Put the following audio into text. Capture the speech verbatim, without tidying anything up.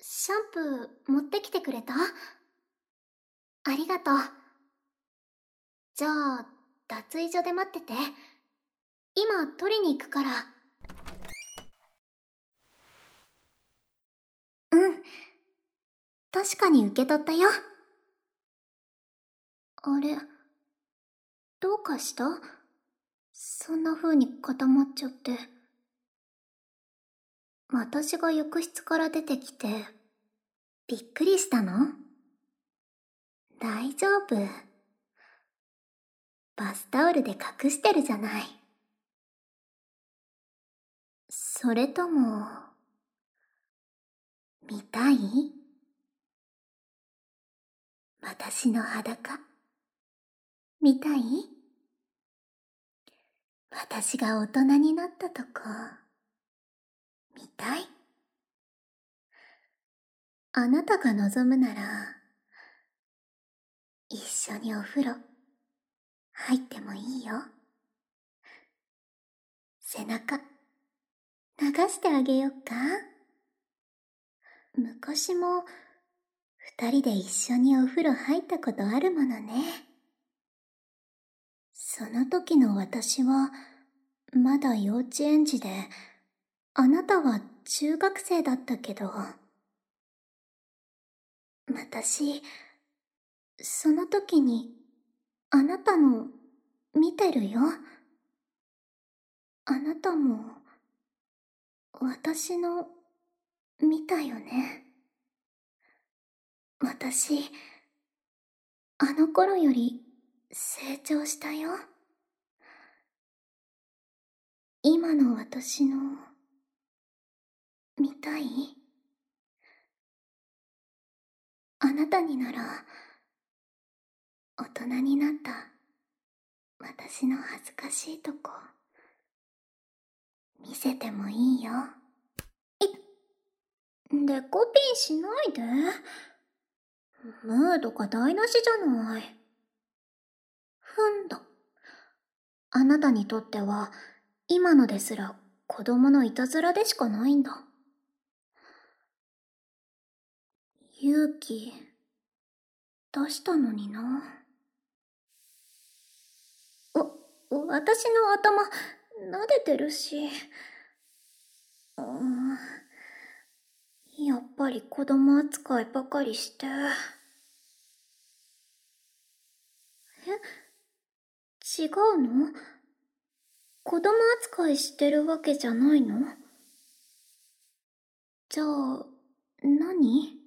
シャンプー持ってきてくれた？ありがとう。じゃあ、脱衣所で待ってて。今取りに行くから。うん。確かに受け取ったよ。あれ、どうかした？そんな風に固まっちゃって。私が浴室から出てきて、びっくりしたの？大丈夫。バスタオルで隠してるじゃない。それとも、見たい？私の裸、見たい？私が大人になったとこ、見たい？あなたが望むなら、一緒にお風呂、入ってもいいよ。背中、流してあげようか？昔も、二人で一緒にお風呂入ったことあるものね。その時の私は、まだ幼稚園児で、あなたは中学生だったけど、私、その時に、あなたの、見てるよ。あなたも、私の、見たよね。私、あの頃より、成長したよ。今の私の、見たい？あなたになら、大人になった、私の恥ずかしいとこ、見せてもいいよ。いデコピンしないで。ムードが台無しじゃない。ふんだ。あなたにとっては、今のですら子供のいたずらでしかないんだ。勇気、出したのにな。お、私の頭、撫でてるし。うーん、やっぱり子供扱いばかりして。え、違うの？子供扱いしてるわけじゃないの？じゃあ、何？